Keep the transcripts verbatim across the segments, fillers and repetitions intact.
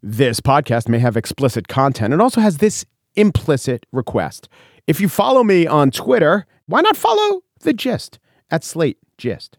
This podcast may have explicit content. It also has this implicit request. If you follow me on Twitter, why not follow The Gist at Slate Gist?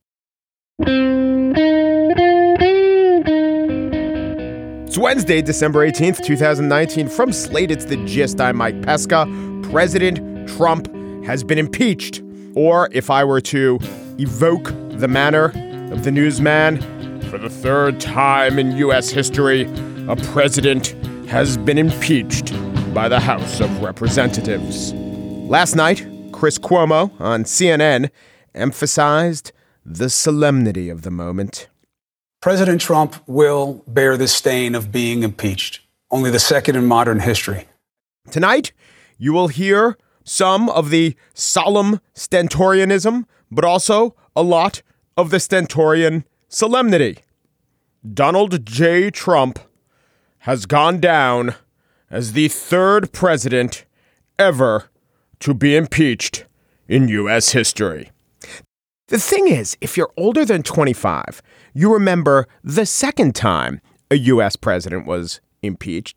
It's Wednesday, December eighteenth, twenty nineteen. From Slate, it's The Gist. I'm Mike Pesca. President Trump has been impeached. Or if I were to evoke the manner of the newsman, for the third time in U S history, a president has been impeached by the House of Representatives. Last night, Chris Cuomo on C N N emphasized the solemnity of the moment. President Trump will bear the stain of being impeached, only the second in modern history. Tonight, you will hear some of the solemn stentorianism, but also a lot of the stentorian solemnity. Donald J. Trump has gone down as the third president ever to be impeached in U S history. The thing is, if you're older than twenty-five, you remember the second time a U S president was impeached,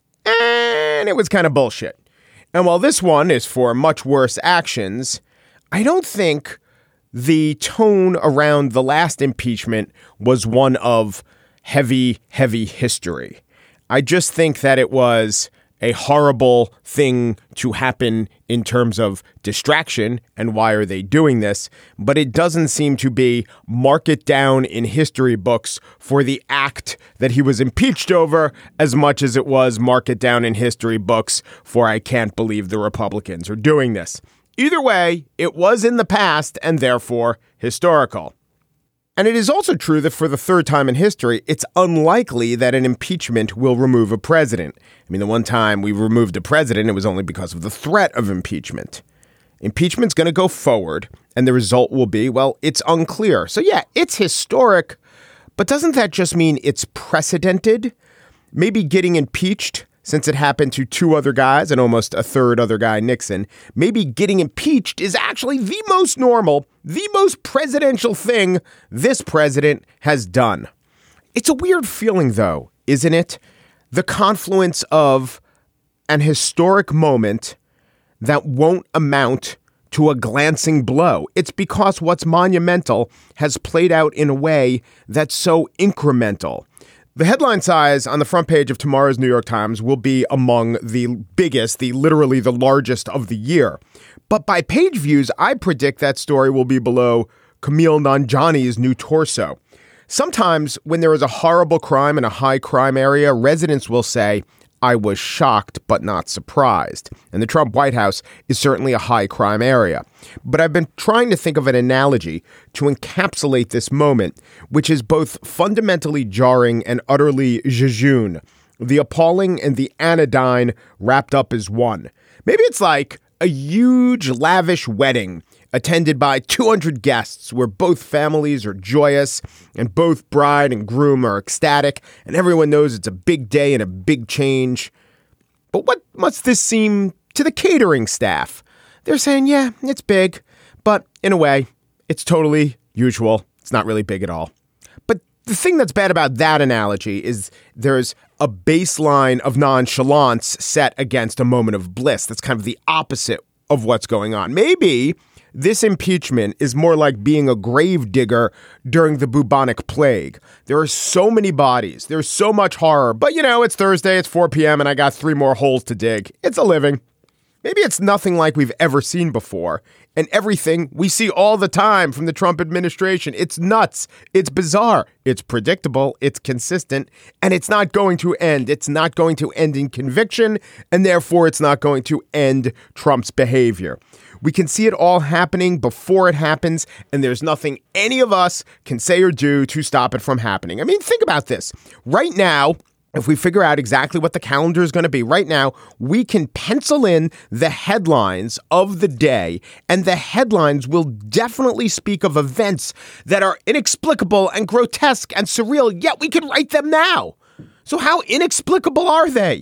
and it was kind of bullshit. And while this one is for much worse actions, I don't think the tone around the last impeachment was one of heavy, heavy history. I just think that it was a horrible thing to happen in terms of distraction and why are they doing this, but it doesn't seem to be mark it down in history books for the act that he was impeached over as much as it was mark it down in history books for I can't believe the Republicans are doing this. Either way, it was in the past and therefore historical. And it is also true that for the third time in history, it's unlikely that an impeachment will remove a president. I mean, the one time we removed a president, it was only because of the threat of impeachment. Impeachment's going to go forward, and the result will be, well, it's unclear. So yeah, it's historic, but doesn't that just mean it's precedented? Maybe getting impeached, since it happened to two other guys and almost a third other guy, Nixon, maybe getting impeached is actually the most normal, the most presidential thing this president has done. It's a weird feeling, though, isn't it? The confluence of an historic moment that won't amount to a glancing blow. It's because what's monumental has played out in a way that's so incremental. The headline size on the front page of tomorrow's New York Times will be among the biggest, the literally the largest of the year. But by page views, I predict that story will be below Camille Nanjiani's new torso. Sometimes when there is a horrible crime in a high crime area, residents will say, I was shocked but not surprised. And the Trump White House is certainly a high crime area. But I've been trying to think of an analogy to encapsulate this moment, which is both fundamentally jarring and utterly jejune. The appalling and the anodyne wrapped up as one. Maybe it's like a huge, lavish wedding attended by two hundred guests where both families are joyous and both bride and groom are ecstatic and everyone knows it's a big day and a big change. But what must this seem to the catering staff? They're saying, yeah, it's big, but in a way, it's totally usual. It's not really big at all. But the thing that's bad about that analogy is there's a baseline of nonchalance set against a moment of bliss. That's kind of the opposite of what's going on. Maybe this impeachment is more like being a grave digger during the bubonic plague. There are so many bodies. There's so much horror. But, you know, it's Thursday, it's four p.m., and I got three more holes to dig. It's a living. Maybe it's nothing like we've ever seen before. And everything we see all the time from the Trump administration. It's nuts. It's bizarre. It's predictable. It's consistent. And it's not going to end. It's not going to end in conviction. And therefore, it's not going to end Trump's behavior. We can see it all happening before it happens, and there's nothing any of us can say or do to stop it from happening. I mean, think about this. Right now, if we figure out exactly what the calendar is going to be right now, we can pencil in the headlines of the day, and the headlines will definitely speak of events that are inexplicable and grotesque and surreal, yet we can write them now. So how inexplicable are they?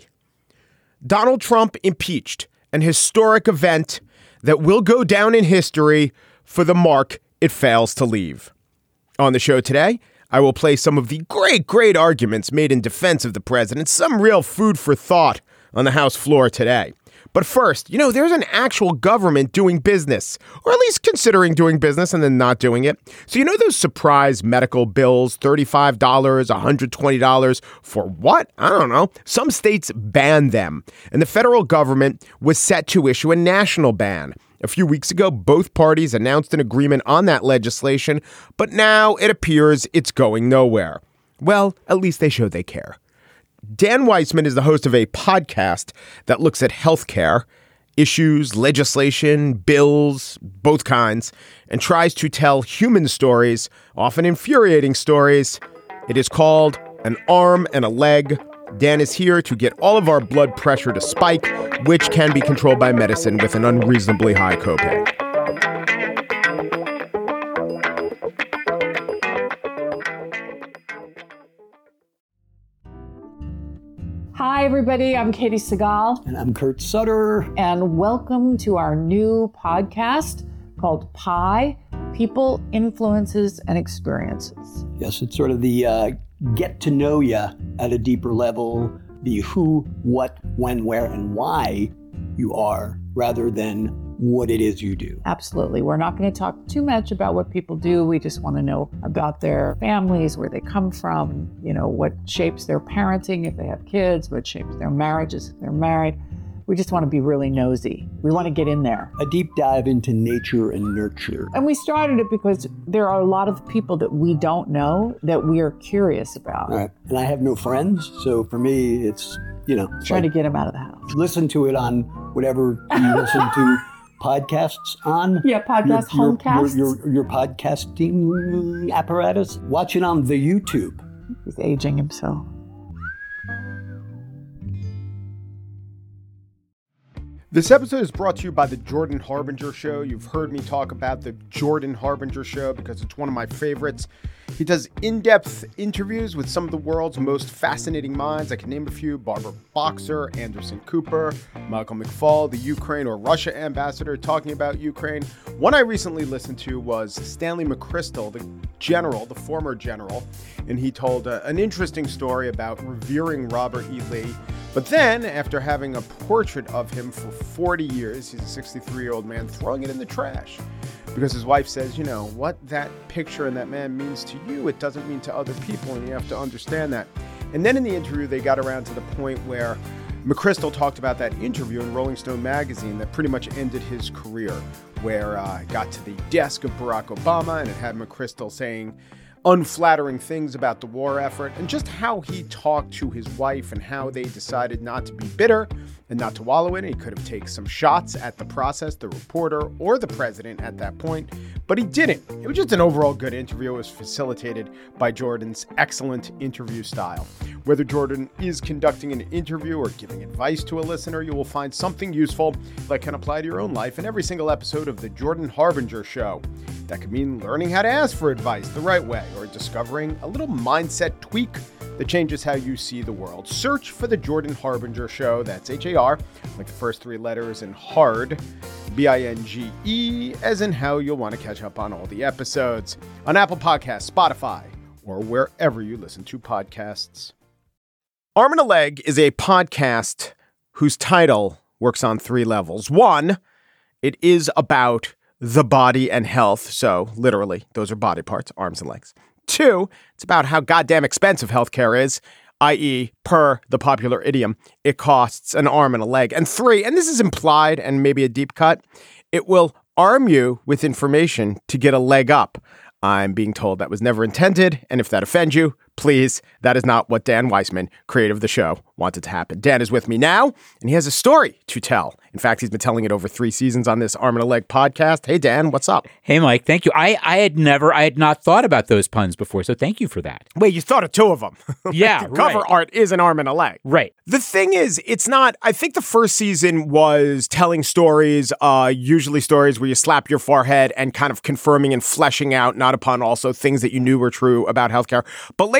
Donald Trump impeached, an historic event that will go down in history for the mark it fails to leave. On the show today, I will play some of the great, great arguments made in defense of the president, some real food for thought on the House floor today. But first, you know, there's an actual government doing business, or at least considering doing business and then not doing it. So you know those surprise medical bills, thirty-five dollars, one hundred twenty dollars for what? I don't know. Some states banned them, and the federal government was set to issue a national ban. A few weeks ago, both parties announced an agreement on that legislation, but now it appears it's going nowhere. Well, at least they show they care. Dan Weissman is the host of a podcast that looks at healthcare, issues, legislation, bills, both kinds, and tries to tell human stories, often infuriating stories. It is called An Arm and a Leg. Dan is here to get all of our blood pressure to spike, which can be controlled by medicine with an unreasonably high copay. Hi, everybody. I'm Katie Segal. And I'm Kurt Sutter. And welcome to our new podcast called Pi, People, Influences, and Experiences. Yes, it's sort of the uh, get to know you at a deeper level, the who, what, when, where, and why you are, rather than what it is you do. Absolutely. We're not going to talk too much about what people do. We just want to know about their families, where they come from, you know, what shapes their parenting if they have kids, what shapes their marriages if they're married. We just want to be really nosy. We want to get in there. A deep dive into nature and nurture. And we started it because there are a lot of people that we don't know that we are curious about. All right. And I have no friends. So for me, it's, you know, trying like, to get them out of the house. Listen to it on whatever you listen to podcasts on. Yeah, podcast, your, your, homecasts. Your, your, your podcasting apparatus. Watch it on the YouTube. He's aging himself. This episode is brought to you by the Jordan Harbinger Show. You've heard me talk about the Jordan Harbinger Show because it's one of my favorites. He does in-depth interviews with some of the world's most fascinating minds. I can name a few: Barbara Boxer, Anderson Cooper, Michael McFaul, the Ukraine or Russia ambassador talking about Ukraine. One I recently listened to was Stanley McChrystal, the general, the former general, and he told uh, an interesting story about revering Robert E. Lee. But then, after having a portrait of him for forty years, he's a sixty-three-year-old man, throwing it in the trash. Because his wife says, you know, what that picture and that man means to you, it doesn't mean to other people, and you have to understand that. And then in the interview, they got around to the point where McChrystal talked about that interview in Rolling Stone magazine that pretty much ended his career, where uh, it got to the desk of Barack Obama, and it had McChrystal saying unflattering things about the war effort, and just how he talked to his wife and how they decided not to be bitter and not to wallow in it. He could have taken some shots at the process, the reporter, or the president at that point, but he didn't. It was just an overall good interview. It was facilitated by Jordan's excellent interview style. Whether Jordan is conducting an interview or giving advice to a listener, you will find something useful that can apply to your own life in every single episode of the Jordan Harbinger Show. That could mean learning how to ask for advice the right way, or discovering a little mindset tweak that changes how you see the world. Search for the Jordan Harbinger Show. That's H A R, like the first three letters, and hard, B I N G E, as in how you'll want to catch up on all the episodes on Apple Podcasts, Spotify, or wherever you listen to podcasts. Arm and a Leg is a podcast whose title works on three levels. One, it is about the body and health. So literally, those are body parts, arms and legs. Two, it's about how goddamn expensive healthcare is, that is, per the popular idiom, it costs an arm and a leg. And three, and this is implied and maybe a deep cut, it will arm you with information to get a leg up. I'm being told that was never intended, and if that offends you, please, that is not what Dan Weissman, creator of the show, wanted to happen. Dan is with me now, and he has a story to tell. In fact, he's been telling it over three seasons on this Arm and a Leg podcast. Hey, Dan, what's up? Hey, Mike, thank you. I, I had never, I had not thought about those puns before, so thank you for that. Wait, you thought of two of them. Yeah, the cover right. art is an arm and a leg. Right. The thing is, it's not, I think the first season was telling stories, uh, usually stories where you slap your forehead and kind of confirming and fleshing out, not upon also things that you knew were true about healthcare. But later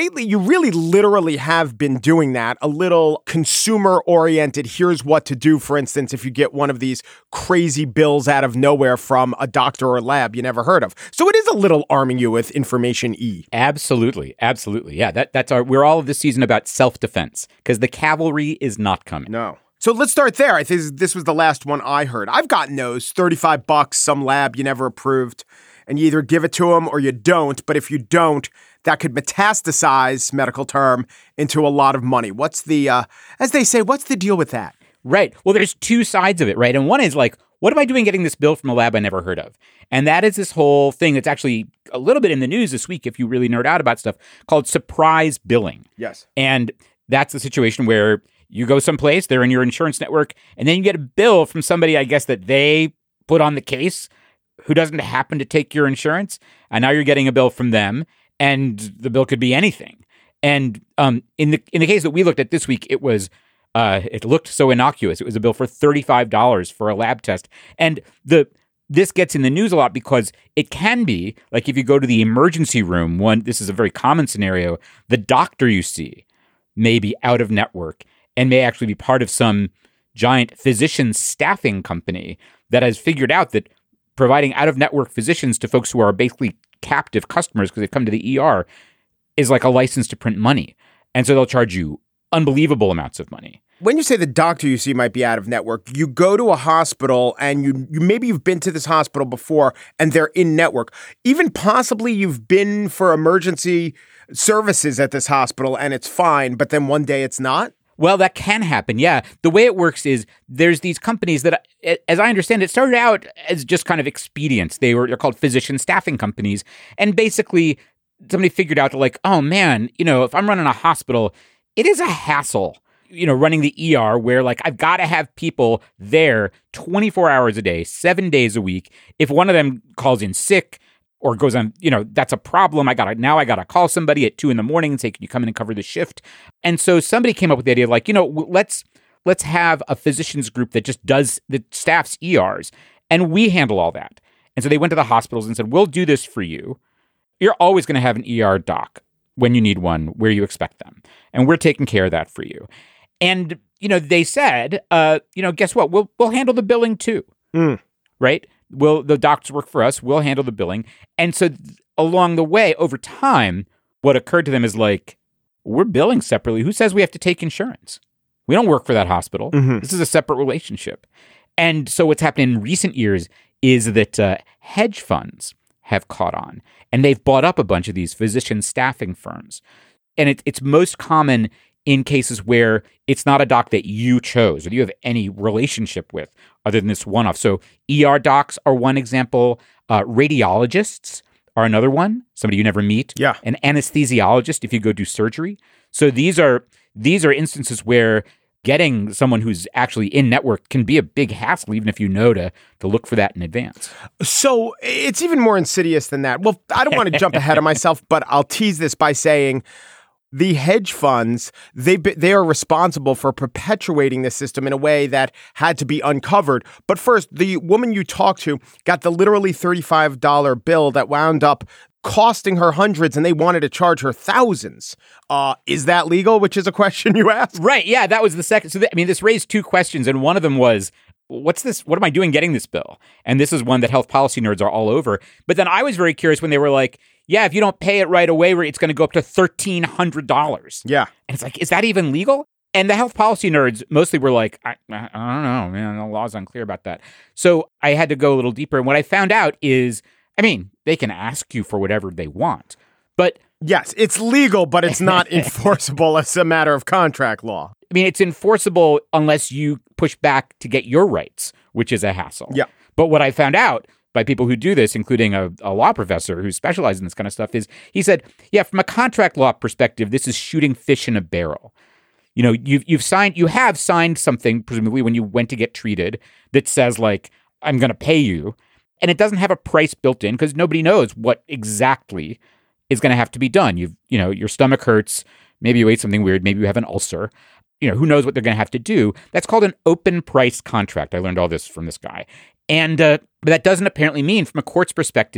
lately, you really literally have been doing that. A little consumer-oriented, here's what to do, for instance, if you get one of these crazy bills out of nowhere from a doctor or lab you never heard of. So it is a little arming you with information E. Absolutely. Absolutely. Yeah, that, that's our, we're all this season about self-defense because the cavalry is not coming. No. So let's start there. I think this was the last one I heard. I've gotten those, thirty-five bucks, some lab you never approved, and you either give it to them or you don't. But if you don't, that could metastasize, medical term, into a lot of money. What's the, uh, as they say, what's the deal with that? Right. Well, there's two sides of it, right? And one is like, what am I doing getting this bill from a lab I never heard of? And that is this whole thing that's actually a little bit in the news this week, if you really nerd out about stuff, called surprise billing. Yes. And that's the situation where you go someplace, they're in your insurance network, and then you get a bill from somebody, I guess, that they put on the case who doesn't happen to take your insurance. And now you're getting a bill from them, and the bill could be anything. And um, in the in the case that we looked at this week, it was uh, it looked so innocuous. It was a bill for thirty-five dollars for a lab test. And the this gets in the news a lot because it can be, like if you go to the emergency room, one, this is a very common scenario, the doctor you see may be out of network and may actually be part of some giant physician staffing company that has figured out that providing out-of-network physicians to folks who are basically captive customers because they've come to the E R is like a license to print money. And so they'll charge you unbelievable amounts of money. When you say the doctor you see might be out of network, you go to a hospital and you, you maybe you've been to this hospital before and they're in network. Even possibly you've been for emergency services at this hospital and it's fine, but then one day it's not? Well, that can happen, yeah. The way it works is there's these companies that, as I understand it, started out as just kind of expedients. They were they're called physician staffing companies. And basically, somebody figured out, like, oh, man, you know, if I'm running a hospital, it is a hassle, you know, running the E R where, like, I've got to have people there twenty-four hours a day, seven days a week. If one of them calls in sick, or goes on, you know, that's a problem. I got to, now I got to call somebody at two in the morning and say, can you come in and cover the shift? And so somebody came up with the idea of like, you know, let's, let's have a physicians group that just does the staff's E Rs and we handle all that. And so they went to the hospitals and said, we'll do this for you. You're always going to have an E R doc when you need one where you expect them. And we're taking care of that for you. And, you know, they said, uh, you know, guess what? We'll, we'll handle the billing too. Mm. Right? Will the doctors work for us? We'll handle the billing. And so th- along the way, over time, what occurred to them is like, we're billing separately. Who says we have to take insurance? We don't work for that hospital. Mm-hmm. This is a separate relationship. And so what's happened in recent years is that uh, hedge funds have caught on and they've bought up a bunch of these physician staffing firms. And it, it's most common in cases where it's not a doc that you chose or that you have any relationship with other than this one-off. So E R docs are one example. Uh, radiologists are another one, somebody you never meet. Yeah. An anesthesiologist if you go do surgery. So these are these are instances where getting someone who's actually in network can be a big hassle, even if you know to to look for that in advance. So it's even more insidious than that. Well, I don't want to jump ahead of myself, but I'll tease this by saying the hedge funds, they they are responsible for perpetuating the system in a way that had to be uncovered. But first, the woman you talked to got the literally thirty-five dollars bill that wound up costing her hundreds, and they wanted to charge her thousands. Uh, is that legal? Which is a question you asked. Right. Yeah, that was the second. So, th- I mean, this raised two questions, and one of them was, what's this? What am I doing getting this bill? And this is one that health policy nerds are all over. But then I was very curious when they were like, yeah, if you don't pay it right away, it's going to go up to thirteen hundred dollars. Yeah. And it's like, is that even legal? And the health policy nerds mostly were like, I, I don't know, man, the law's unclear about that. So I had to go a little deeper. And what I found out is, I mean, they can ask you for whatever they want, but yes, it's legal, but it's not enforceable as a matter of contract law. I mean, it's enforceable unless you push back to get your rights, which is a hassle. Yeah. But what I found out by people who do this, including a, a law professor who specializes in this kind of stuff, is he said, yeah, from a contract law perspective, this is shooting fish in a barrel. You know, you've, you've signed, you have signed something, presumably when you went to get treated, that says like, I'm going to pay you. And it doesn't have a price built in because nobody knows what exactly is going to have to be done. You've, you know, your stomach hurts. Maybe you ate something weird. Maybe you have an ulcer. You know, who knows what they're going to have to do. That's called an open price contract. I learned all this from this guy. And uh, but that doesn't apparently mean, from a court's perspective,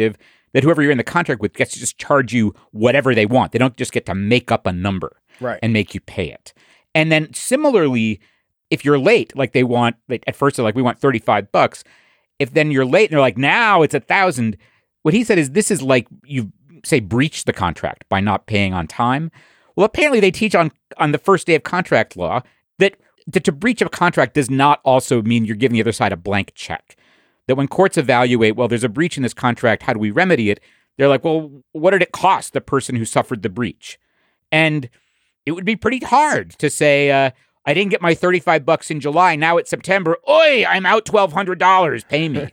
that whoever you're in the contract with gets to just charge you whatever they want. They don't just get to make up a number Right. and make you pay it. And then similarly, if you're late, like they want, like at first they're like, we want thirty-five bucks. If then you're late and they're like, now it's a thousand. What he said is this is like you say breached the contract by not paying on time. Well, apparently they teach on, on the first day of contract law that, that to breach a contract does not also mean you're giving the other side a blank check. That when courts evaluate, well, there's a breach in this contract, how do we remedy it? They're like, well, what did it cost the person who suffered the breach? And it would be pretty hard to say, uh, I didn't get my thirty-five bucks in July. Now it's September. Oi, I'm out twelve hundred dollars. Pay me.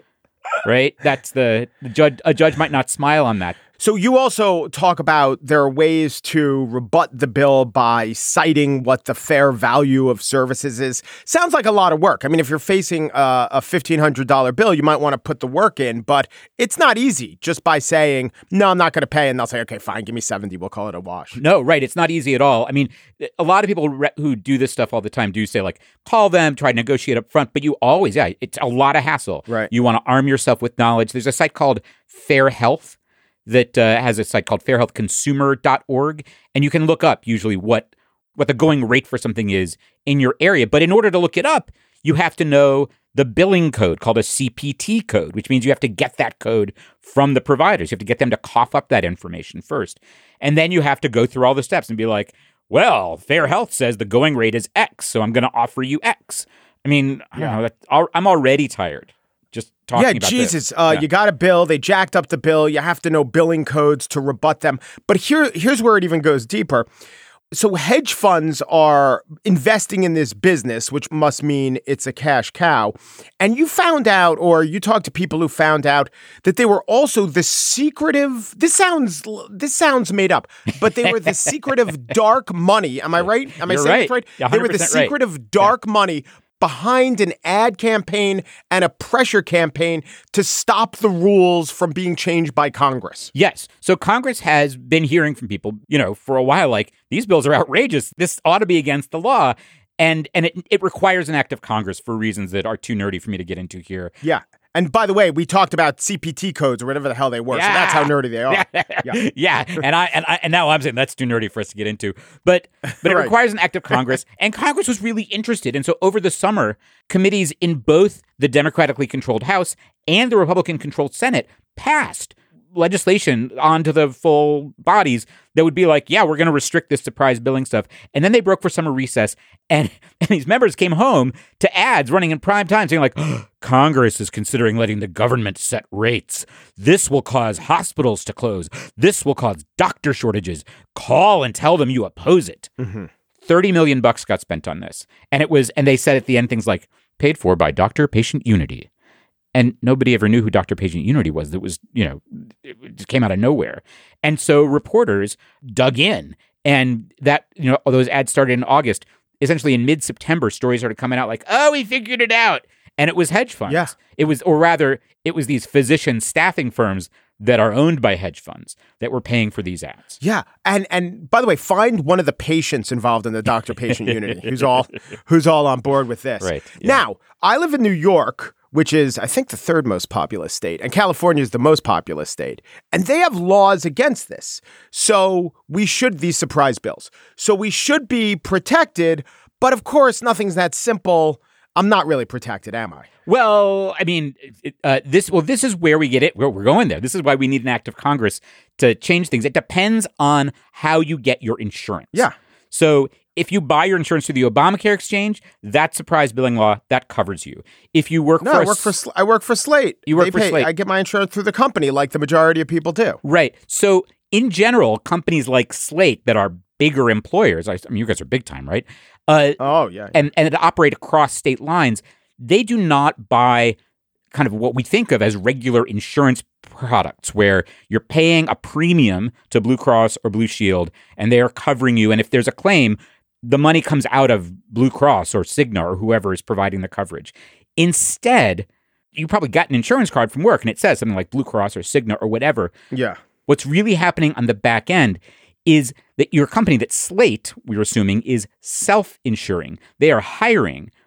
Right? That's the, the judge. A judge might not smile on that. So you also talk about there are ways to rebut the bill by citing what the fair value of services is. Sounds like a lot of work. I mean, if you're facing a, a fifteen hundred dollars bill, you might want to put the work in, but it's not easy just by saying, no, I'm not going to pay. And they'll say, okay, fine, give me seventy. We'll call it a wash. No, right. It's not easy at all. I mean, a lot of people re- who do this stuff all the time do say, like, call them, try to negotiate up front. But you always, yeah, it's a lot of hassle. Right. You want to arm yourself with knowledge. There's a site called Fair Health that uh, has a site called fair health consumer dot org, and you can look up usually what what the going rate for something is in your area. But in order to look it up, you have to know the billing code called a C P T code, which means you have to get that code from the providers. You have to get them to cough up that information first. And then you have to go through all the steps and be like, well, Fair Health says the going rate is X, so I'm going to offer you X. I mean, I don't know, that, I'm already tired. Just talking yeah, about Jesus, this. Uh, Yeah. you got a bill. They jacked up the bill. You have to know billing codes to rebut them. But here, here's where it even goes deeper. So hedge funds are investing in this business, which must mean it's a cash cow. And you found out, or you talked to people who found out that they were also the secretive. This sounds this sounds made up, but they were the secretive dark money. Am I right? Am I You're saying right. this right? They were the one hundred percent right. secretive dark money behind an ad campaign and a pressure campaign to stop the rules from being changed by Congress. Yes. So Congress has been hearing from people, you know, for a while, like, these bills are outrageous. This ought to be against the law. And and it, it requires an act of Congress for reasons that are too nerdy for me to get into here. Yeah. And by the way, we talked about C P T codes or whatever the hell they were. Yeah. So that's how nerdy they are. Yeah. yeah. And I and I and now I'm saying that's too nerdy for us to get into. But but it Right. requires an act of Congress. And Congress was really interested. And so over the summer, committees in both the democratically controlled House and the Republican controlled Senate passed legislation onto the full bodies that would be like, yeah, we're going to restrict this surprise billing stuff. And then they broke for summer recess. And, and these members came home to ads running in prime time saying like, oh, Congress is considering letting the government set rates. This will cause hospitals to close. This will cause doctor shortages. Call and tell them you oppose it. Mm-hmm. thirty million bucks got spent on this. And it was, and they said at the end things like, paid for by doctor-patient unity. And nobody ever knew who doctor-patient unity was. It was, you know, it just came out of nowhere. And so reporters dug in. And that, you know, those ads started in August. Essentially in mid-September, stories started coming out like, oh, we figured it out. And it was hedge funds. Yeah. It was, or rather, it was these physician staffing firms that are owned by hedge funds that were paying for these ads. Yeah. And and by the way, find one of the patients involved in the doctor-patient unity who's all who's all on board with this. Right. Yeah. Now, I live in New York, which is, I think, the third most populous state, and California is the most populous state. And they have laws against this. So we should, these surprise bills. So we should be protected. But of course, nothing's that simple. I'm not really protected, am I? Well, I mean, it, uh, this. Well, this is where we get it. We're, we're going there. This is why we need an act of Congress to change things. It depends on how you get your insurance. Yeah. So if you buy your insurance through the Obamacare exchange, that surprise billing law, that covers you. If you work No, for I a work for s- Sl- I work for Slate. You work They for pay- Slate. I get my insurance through the company, like the majority of people do. Right. So in general, companies like Slate that are bigger employers, I, I mean, you guys are big time, right? Uh, Oh yeah. and, and that operate across state lines, they do not buy kind of what we think of as regular insurance products where you're paying a premium to Blue Cross or Blue Shield and they are covering you. And if there's a claim, the money comes out of Blue Cross or Cigna or whoever is providing the coverage. Instead, you probably got an insurance card from work and it says something like Blue Cross or Cigna or whatever. yeah. What's really happening on the back end is that your company, that Slate, we're assuming, is self-insuring. They are hiring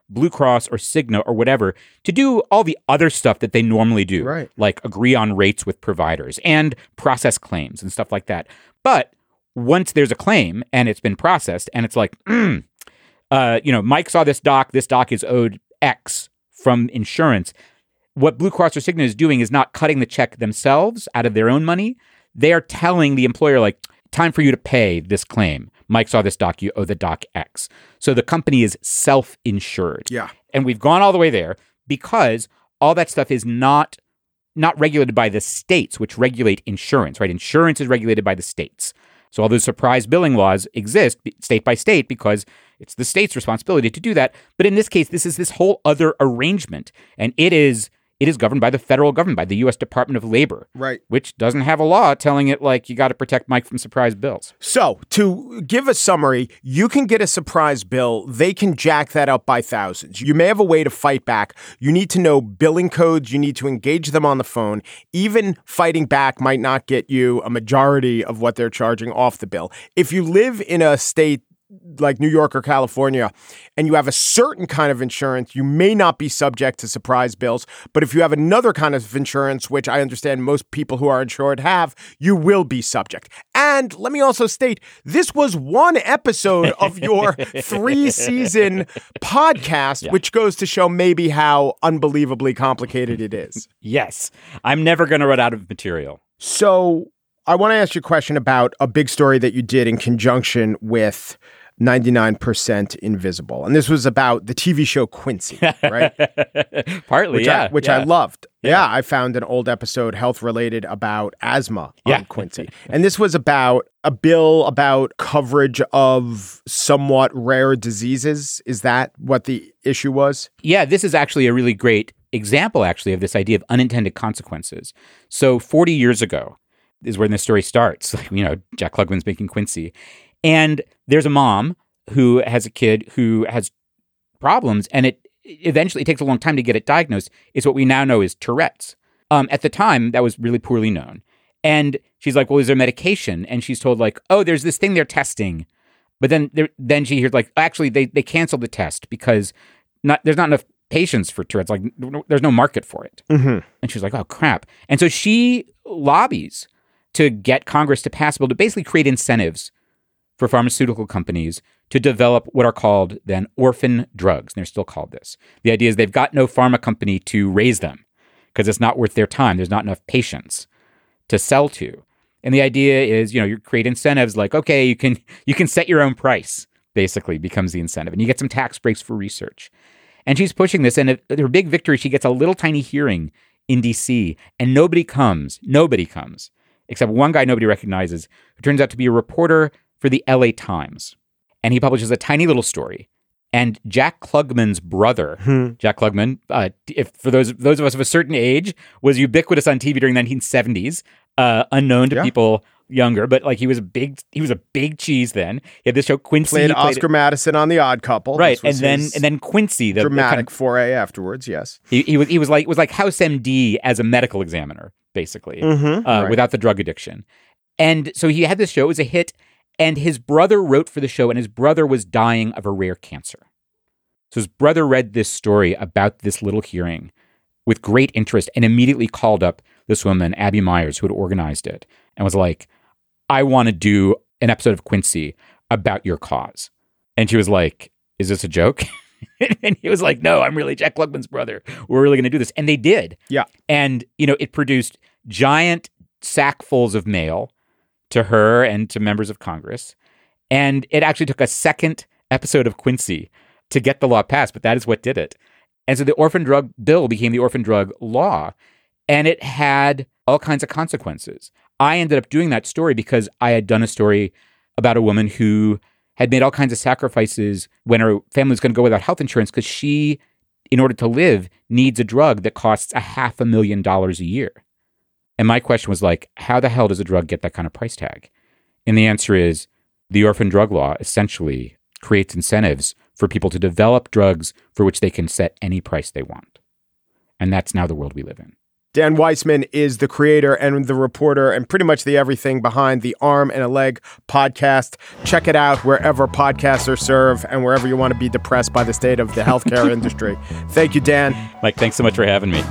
Blue Cross or Cigna or whatever to do all the other stuff that they normally do, Right. like agree on rates with providers and process claims and stuff like that. But once there's a claim and it's been processed and it's like, mm, uh, you know, Mike saw this doc, this doc is owed X from insurance. What Blue Cross or Cigna is doing is not cutting the check themselves out of their own money. They are telling the employer, like, time for you to pay this claim. Mike saw this doc, you owe the doc X. So the company is self-insured. Yeah. And we've gone all the way there because all that stuff is not not regulated by the states, which regulate insurance, right? Insurance is regulated by the states. So all those surprise billing laws exist state by state because it's the state's responsibility to do that. But in this case, this is this whole other arrangement. And it is it is governed by the federal government, by the U S Department of Labor. Right. Which doesn't have a law telling it, like, you got to protect Mike from surprise bills. So, to give a summary, you can get a surprise bill. They can jack that up by thousands. You may have a way to fight back. You need to know billing codes. You need to engage them on the phone. Even fighting back might not get you a majority of what they're charging off the bill. If you live in a state like New York or California, and you have a certain kind of insurance, you may not be subject to surprise bills. But if you have another kind of insurance, which I understand most people who are insured have, you will be subject. And let me also state, this was one episode of your three-season podcast, Yeah. which goes to show maybe how unbelievably complicated it is. Yes. I'm never going to run out of material. So I want to ask you a question about a big story that you did in conjunction with ninety-nine percent Invisible. And this was about the T V show Quincy, right? Partly, Which yeah. I, which yeah. I loved. Yeah. Yeah. I found an old episode, health related, about asthma on Yeah. Quincy. And this was about a bill about coverage of somewhat rare diseases. Is that what the issue was? Yeah, this is actually a really great example, actually, of this idea of unintended consequences. So forty years ago is when this story starts. You know, Jack Klugman's making Quincy. And there's a mom who has a kid who has problems, and it eventually it takes a long time to get it diagnosed. It's what we now know is Tourette's. Um, at the time, that was really poorly known. And she's like, well, is there medication? And she's told, like, oh, there's this thing they're testing. But then there, then she hears, like, actually, they they canceled the test because not there's not enough patients for Tourette's. Like, n- there's no market for it. Mm-hmm. And she's like, oh, crap. And so she lobbies to get Congress to pass a bill to basically create incentives for pharmaceutical companies to develop what are called then orphan drugs. And they're still called this. The idea is they've got no pharma company to raise them because it's not worth their time. There's not enough patients to sell to. And the idea is, you know, you create incentives like, okay, you can you can set your own price, basically becomes the incentive. And you get some tax breaks for research. And she's pushing this. And at her big victory, she gets a little tiny hearing in D C and nobody comes. Nobody comes. Except one guy nobody recognizes who turns out to be a reporter for the L A Times. And he publishes a tiny little story. And Jack Klugman's brother, Hmm. Jack Klugman, uh, if for those those of us of a certain age, was ubiquitous on T V during the nineteen seventies, uh, unknown to Yeah. people younger, but like he was a big he was a big cheese then. He had this show Quincy. Played he played Oscar Madison on The Odd Couple. right, This was and then his and then Quincy, the the dramatic kind of- foray afterwards, yes. he, he was he was like was like House M D as a medical examiner, basically, Mm-hmm. uh, Right. without the drug addiction. And so he had this show, it was a hit, and his brother wrote for the show, and his brother was dying of a rare cancer. So his brother read this story about this little hearing with great interest and immediately called up this woman, Abby Myers, who had organized it, and was like, I want to do an episode of Quincy about your cause. And she was like, is this a joke? And he was like, no, I'm really Jack Klugman's brother. We're really going to do this. And they did. Yeah. And, you know, it produced giant sackfuls of mail to her and to members of Congress. And it actually took a second episode of Quincy to get the law passed, but that is what did it. And so the orphan drug bill became the orphan drug law, and it had all kinds of consequences. I ended up doing that story because I had done a story about a woman who had made all kinds of sacrifices when her family was going to go without health insurance because she, in order to live, needs a drug that costs a half a million dollars a year. And my question was like, how the hell does a drug get that kind of price tag? And the answer is the orphan drug law essentially creates incentives for people to develop drugs for which they can set any price they want. And that's now the world we live in. Dan Weissman is the creator and the reporter and pretty much the everything behind the Arm and a Leg podcast. Check it out wherever podcasts are served and wherever you want to be depressed by the state of the healthcare industry. Thank you, Dan. Mike, thanks so much for having me.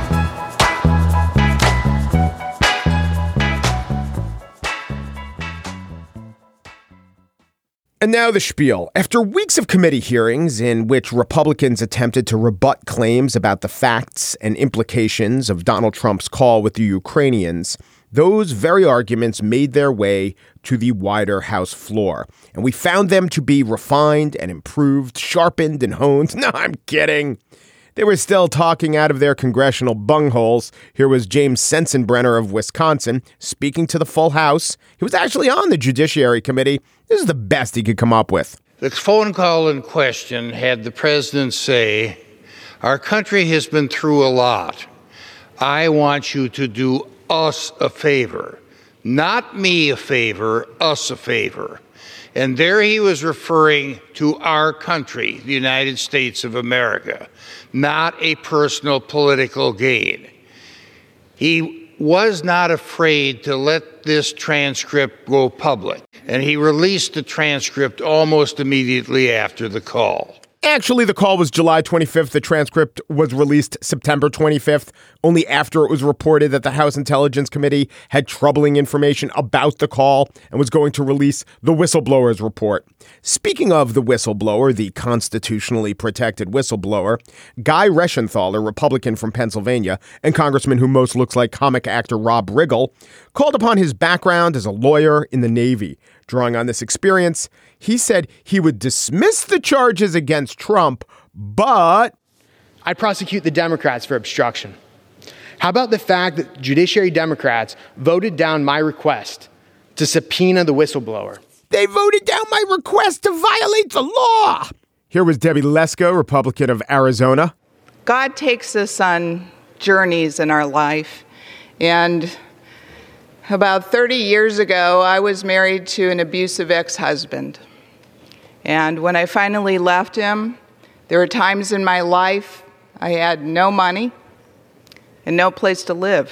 And now the spiel. After weeks of committee hearings in which Republicans attempted to rebut claims about the facts and implications of Donald Trump's call with the Ukrainians, those very arguments made their way to the wider House floor. And we found them to be refined and improved, sharpened and honed. No, I'm kidding. They were still talking out of their congressional bungholes. Here was James Sensenbrenner of Wisconsin speaking to the full House. He was actually on the Judiciary Committee. This is the best he could come up with. The phone call in question had the president say, "Our country has been through a lot. I want you to do us a favor. Not me a favor, us a favor." And there he was referring to our country, the United States of America, not a personal political gain. He was not afraid to let this transcript go public, and he released the transcript almost immediately after the call. Actually, the call was July twenty-fifth. The transcript was released September twenty-fifth, only after it was reported that the House Intelligence Committee had troubling information about the call and was going to release the whistleblower's report. Speaking of the whistleblower, the constitutionally protected whistleblower, Guy Reschenthaler, a Republican from Pennsylvania and congressman who most looks like comic actor Rob Riggle, called upon his background as a lawyer in the Navy. Drawing on this experience, he said he would dismiss the charges against Trump, but I'd prosecute the Democrats for obstruction. How about the fact that Judiciary Democrats voted down my request to subpoena the whistleblower? They voted down my request to violate the law. Here was Debbie Lesko, Republican of Arizona. God takes us on journeys in our life, and about thirty years ago, I was married to an abusive ex-husband. And when I finally left him, there were times in my life I had no money and no place to live.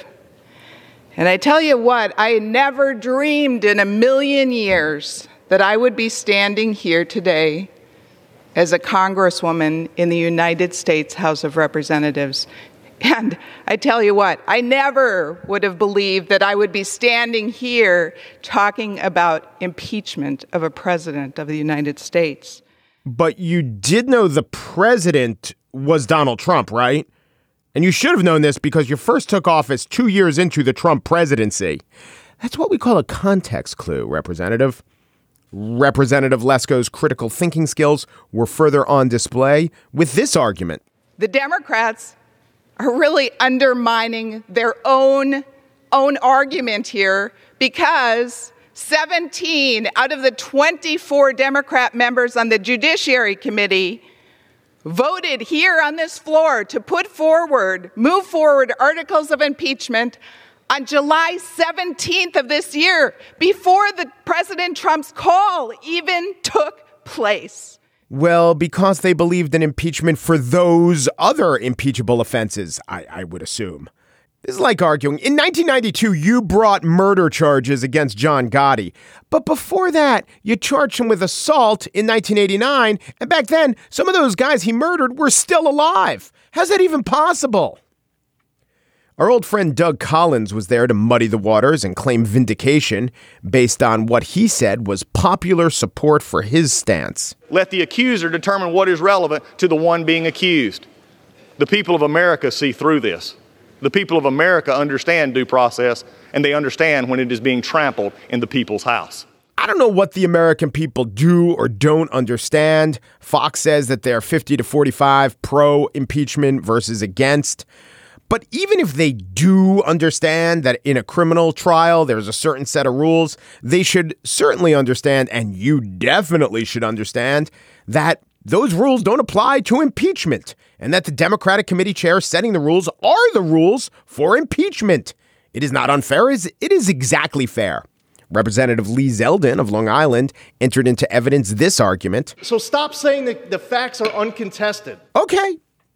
And I tell you what, I never dreamed in a million years that I would be standing here today as a congresswoman in the United States House of Representatives. And I tell you what, I never would have believed that I would be standing here talking about impeachment of a president of the United States. But you did know the president was Donald Trump, right? And you should have known this because you first took office two years into the Trump presidency. That's what we call a context clue, Representative. Representative Lesko's critical thinking skills were further on display with this argument. The Democrats are really undermining their own, own argument here because seventeen out of the twenty-four Democrat members on the Judiciary Committee voted here on this floor to put forward, move forward articles of impeachment on July seventeenth of this year, before the President Trump's call even took place. Well, because they believed in impeachment for those other impeachable offenses, I, I would assume. This is like arguing, in nineteen ninety-two, you brought murder charges against John Gotti. But before that, you charged him with assault in nineteen eighty-nine. And back then, some of those guys he murdered were still alive. How's that even possible? Our old friend Doug Collins was there to muddy the waters and claim vindication based on what he said was popular support for his stance. Let the accuser determine what is relevant to the one being accused. The people of America see through this. The people of America understand due process, and they understand when it is being trampled in the people's house. I don't know what the American people do or don't understand. Fox says that they're fifty to forty-five pro-impeachment versus against. But even if they do understand that in a criminal trial there's a certain set of rules, they should certainly understand, and you definitely should understand, that those rules don't apply to impeachment, and that the Democratic committee chairs setting the rules are the rules for impeachment. It is not unfair. It is exactly fair. Representative Lee Zeldin of Long Island entered into evidence this argument. So stop saying that the facts are uncontested. Okay.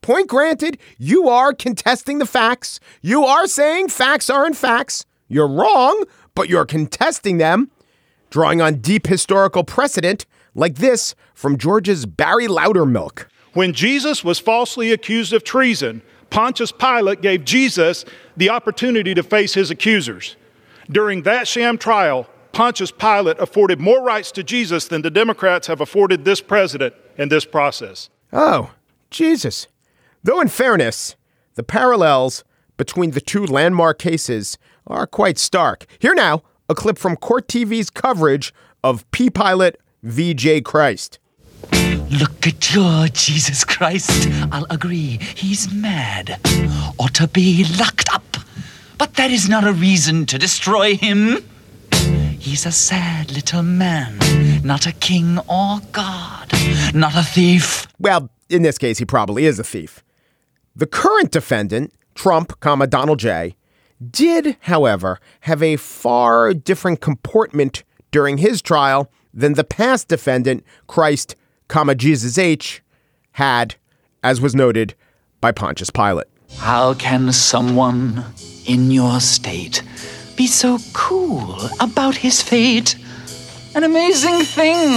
point granted, you are contesting the facts. You are saying facts aren't facts. You're wrong, but you're contesting them, drawing on deep historical precedent like this from Georgia's Barry Loudermilk. When Jesus was falsely accused of treason, Pontius Pilate gave Jesus the opportunity to face his accusers. During that sham trial, Pontius Pilate afforded more rights to Jesus than the Democrats have afforded this president in this process. Oh, Jesus. Though in fairness, the parallels between the two landmark cases are quite stark. Here now, a clip from Court T V's coverage of P. Pilate v. J. Christ. Look at your Jesus Christ. I'll agree, he's mad. Ought to be locked up. But that is not a reason to destroy him. He's a sad little man, not a king or god, not a thief. Well, in this case, he probably is a thief. The current defendant, Trump, comma, Donald J., did, however, have a far different comportment during his trial than the past defendant, Christ, comma, Jesus H., had, as was noted by Pontius Pilate. How can someone in your state be so cool about his fate? An amazing thing.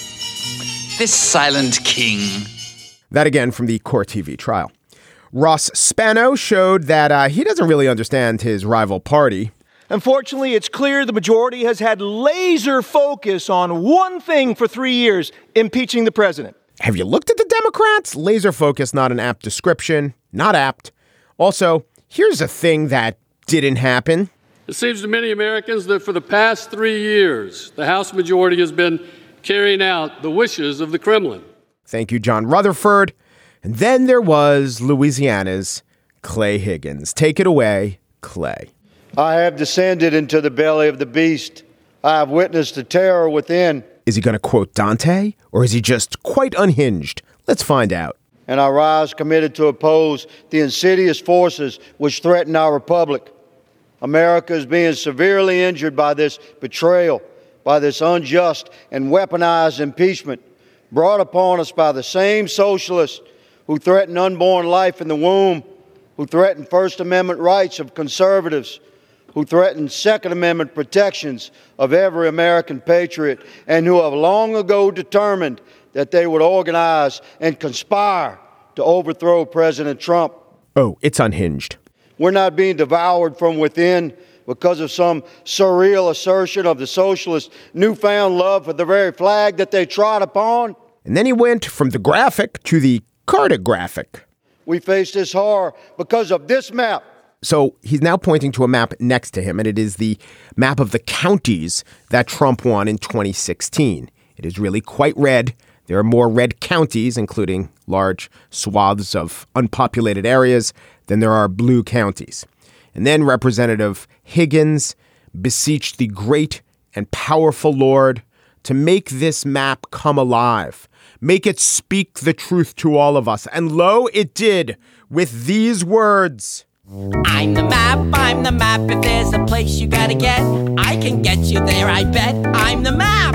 This silent king. That again from the Court T V trial. Ross Spano showed that uh, he doesn't really understand his rival party. Unfortunately, it's clear the majority has had laser focus on one thing for three years, impeaching the president. Have you looked at the Democrats? Laser focus, not an apt description. Not apt. Also, here's a thing that didn't happen. It seems to many Americans that for the past three years, the House majority has been carrying out the wishes of the Kremlin. Thank you, John Rutherford. And then there was Louisiana's Clay Higgins. Take it away, Clay. I have descended into the belly of the beast. I have witnessed the terror within. Is he going to quote Dante, or is he just quite unhinged? Let's find out. And I rise committed to oppose the insidious forces which threaten our republic. America is being severely injured by this betrayal, by this unjust and weaponized impeachment brought upon us by the same socialists who threaten unborn life in the womb, who threaten First Amendment rights of conservatives, who threaten Second Amendment protections of every American patriot, and who have long ago determined that they would organize and conspire to overthrow President Trump. Oh, it's unhinged. We're not being devoured from within because of some surreal assertion of the socialists' newfound love for the very flag that they trod upon. And then he went from the graphic to the cartographic. We face this horror because of this map. So he's now pointing to a map next to him, and it is the map of the counties that Trump won in twenty sixteen. It is really quite red. There are more red counties, including large swaths of unpopulated areas, than there are blue counties. And then Representative Higgins beseeched the great and powerful Lord to make this map come alive, make it speak the truth to all of us. And lo, it did with these words. I'm the map, I'm the map. If there's a place you gotta get, I can get you there, I bet. I'm the map.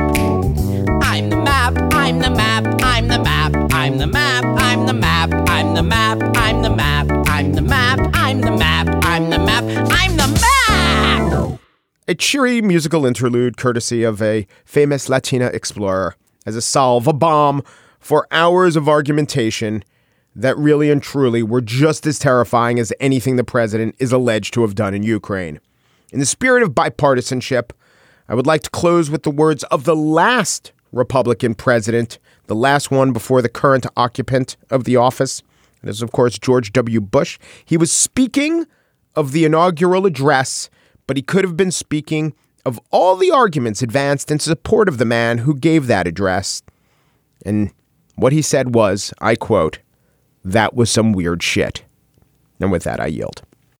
I'm the map, I'm the map, I'm the map, I'm the map, I'm the map, I'm the map, I'm the map, I'm the map, I'm the map, I'm the map, I'm the map! A cheery musical interlude courtesy of a famous Latina explorer as a salve, a bomb for hours of argumentation that really and truly were just as terrifying as anything the president is alleged to have done in Ukraine. In the spirit of bipartisanship, I would like to close with the words of the last Republican president, the last one before the current occupant of the office. That is, of course, George W. Bush. He was speaking of the inaugural address, but he could have been speaking of all the arguments advanced in support of the man who gave that address. And what he said was, I quote, "That was some weird shit." And with that, I yield.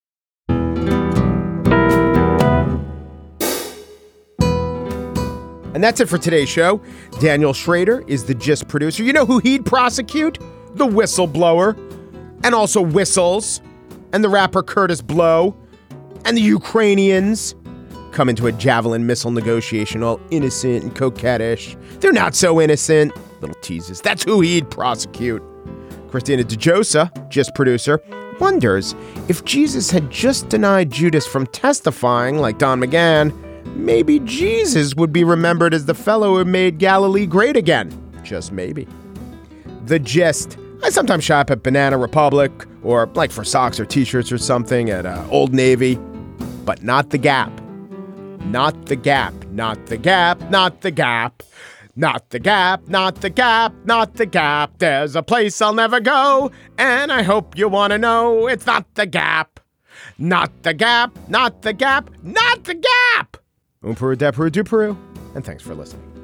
And that's it for today's show. Daniel Schrader is the Gist producer. You know who he'd prosecute? The whistleblower. And also whistles. And the rapper Curtis Blow. And the Ukrainians come into a Javelin missile negotiation all innocent and coquettish. They're not so innocent. Little teases. That's who he'd prosecute. Christina DeJosa, Gist producer, wonders if Jesus had just denied Judas from testifying like Don McGahn, maybe Jesus would be remembered as the fellow who made Galilee great again. Just maybe. The Gist. I sometimes shop at Banana Republic, or like for socks or t-shirts or something at uh, Old Navy, but not the Gap. Not the Gap, not the Gap, not the Gap. Not the Gap, not the Gap, not the Gap. There's a place I'll never go, and I hope you want to know it's not the Gap. Not the Gap, not the Gap, not the Gap! Umperu, Deperu, Duperu, and thanks for listening.